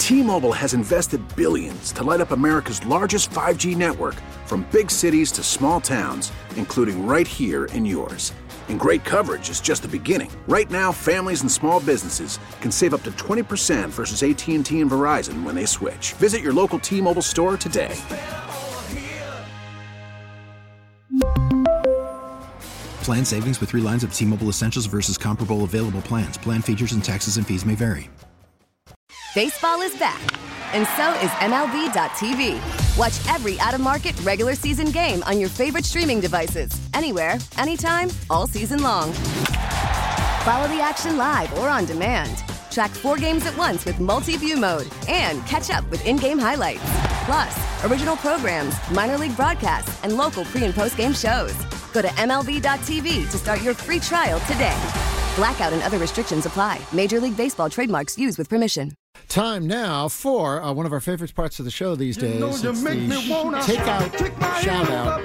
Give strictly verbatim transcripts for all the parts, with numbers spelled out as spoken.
T-Mobile has invested billions to light up America's largest five G network, from big cities to small towns, including right here in yours. And great coverage is just the beginning. Right now, families and small businesses can save up to twenty percent versus A T and T and Verizon when they switch. Visit your local T-Mobile store today. Plan savings with three lines of T-Mobile Essentials versus comparable available plans. Plan features and taxes and fees may vary. Baseball is back, and so is M L B dot T V. Watch every out-of-market regular season game on your favorite streaming devices, anywhere, anytime, all season long. Follow the action live or on demand. Track four games at once with multi-view mode and catch up with in-game highlights. Plus, original programs, minor league broadcasts, and local pre- and post-game shows. Go to M L B dot T V to start your free trial today. Blackout and other restrictions apply. Major League Baseball trademarks used with permission. Time now for uh, one of our favorite parts of the show these days. You know you it's make the me wanna takeout shout-out.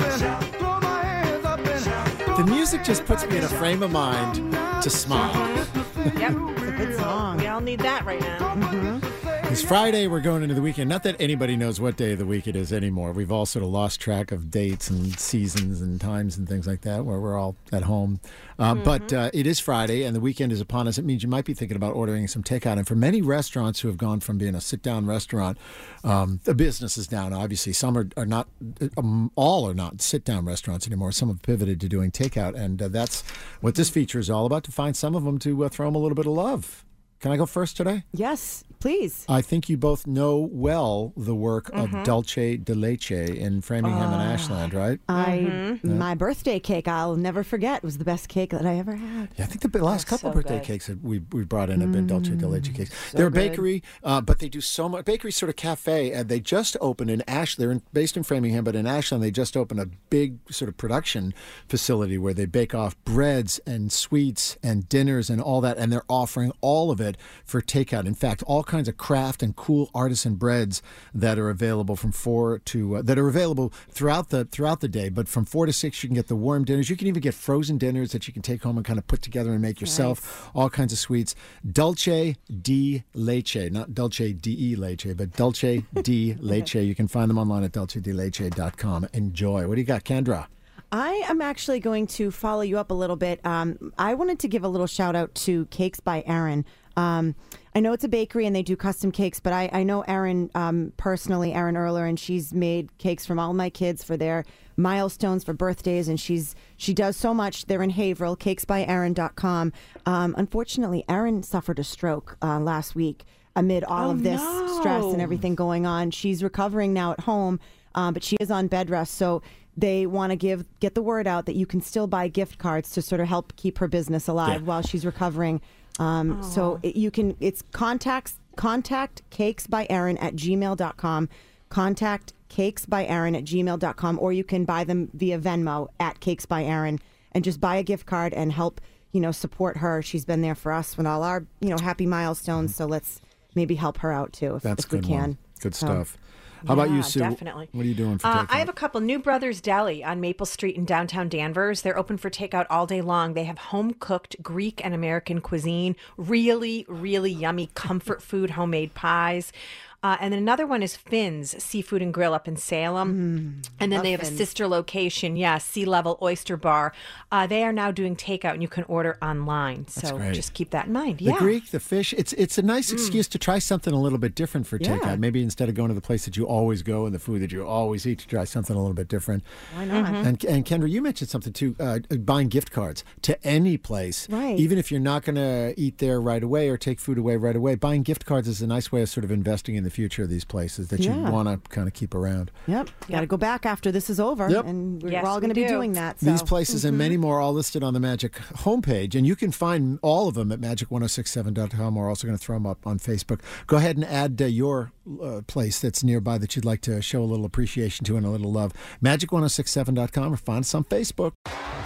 The music just puts me in a frame of mind to smile. Yep, it's a good song. We all need that right now. Mm-hmm. It's Friday. We're going into the weekend. Not that anybody knows what day of the week it is anymore. We've all sort of lost track of dates and seasons and times and things like that, where we're all at home. Uh, mm-hmm. But uh, it is Friday, and the weekend is upon us. It means you might be thinking about ordering some takeout. And for many restaurants who have gone from being a sit-down restaurant, um, the business is down. Obviously, some are, are not, um, all are not sit-down restaurants anymore. Some have pivoted to doing takeout, and uh, that's what this feature is all about, to find some of them to uh, throw them a little bit of love. Can I go first today? Yes, please. I think you both know well the work mm-hmm. of Dulce de Leche in Framingham uh, and Ashland, right? I mm-hmm. yeah. My birthday cake, I'll never forget, was the best cake that I ever had. Yeah, I think the last That's couple so birthday good. cakes that we we brought in have been Dulce de Leche cakes. So they're a good. bakery, uh, but they do so much. Bakery sort of cafe, and they just opened in Ash. They're in, based in Framingham, but in Ashland they just opened a big sort of production facility where they bake off breads and sweets and dinners and all that, and they're offering all of it for takeout. In fact, all kinds of craft and cool artisan breads that are available from four to uh, that are available throughout the throughout the day. But from four to six, you can get the warm dinners. You can even get frozen dinners that you can take home and kind of put together and make yourself. Nice. All kinds of sweets. Dulce de Leche, not Dulce de Leche, but Dulce de Leche. You can find them online at dulce de leche dot com. Enjoy. What do you got, Kendra? I am actually going to follow you up a little bit. Um, I wanted to give a little shout out to Cakes by Erin. Um, I know it's a bakery and they do custom cakes, but I, I know Erin um, personally, Erin Erler, and she's made cakes from all my kids for their milestones, for birthdays, and she's she does so much. They're in Haverhill, cakes by erin dot com. Um, unfortunately, Erin suffered a stroke uh, last week amid all oh, of this no. stress and everything going on. She's recovering now at home, um, but she is on bed rest, so they want to give get the word out that you can still buy gift cards to sort of help keep her business alive yeah. while she's recovering. Um, so it, you can, it's contacts, contact cakes by Erin at gmail dot com, contact cakes by Erin at gmail dot com, or you can buy them via Venmo at Cakes by Erin and just buy a gift card and help, you know, support her. She's been there for us with all our, you know, happy milestones. So let's maybe help her out too if, That's if we good can. One. Good so. stuff. How yeah, about you, Sue? Definitely. What are you doing for uh, takeout? I have a couple. New Brothers Deli on Maple Street in downtown Danvers. They're open for takeout all day long. They have home-cooked Greek and American cuisine, really, really yummy comfort food, homemade pies. Uh, and then another one is Finn's Seafood and Grill up in Salem. Mm, and then they have Finn's. a sister location, yeah, Sea Level Oyster Bar. Uh, they are now doing takeout, and you can order online. That's so great. just keep that in mind. The yeah. Greek, the fish, it's it's a nice excuse mm. to try something a little bit different for yeah. takeout. Maybe instead of going to the place that you always go and the food that you always eat, to try something a little bit different. Why not? Mm-hmm. And, and Kendra, you mentioned something too, uh, buying gift cards to any place. Right. Even if you're not going to eat there right away or take food away right away, buying gift cards is a nice way of sort of investing in the future of these places that yeah. you want to kind of keep around. Yep. Got to yep. go back after this is over. Yep. And we're yes, all going to do. be doing that. So. These places mm-hmm. and many more all listed on the Magic homepage, and you can find all of them at magic ten sixty-seven dot com. We're also going to throw them up on Facebook. Go ahead and add uh, your uh, place that's nearby that you'd like to show a little appreciation to and a little love. magic ten sixty-seven dot com or find us on Facebook.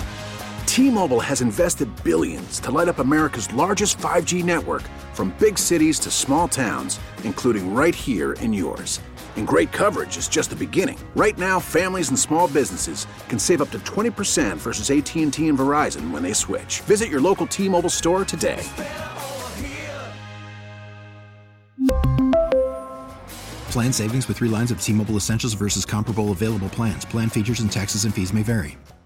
T-Mobile has invested billions to light up America's largest five G network, from big cities to small towns, including right here in yours. And great coverage is just the beginning. Right now, families and small businesses can save up to twenty percent versus A T and T and Verizon when they switch. Visit your local T-Mobile store today. Plan savings with three lines of T-Mobile Essentials versus comparable available plans. Plan features and taxes and fees may vary.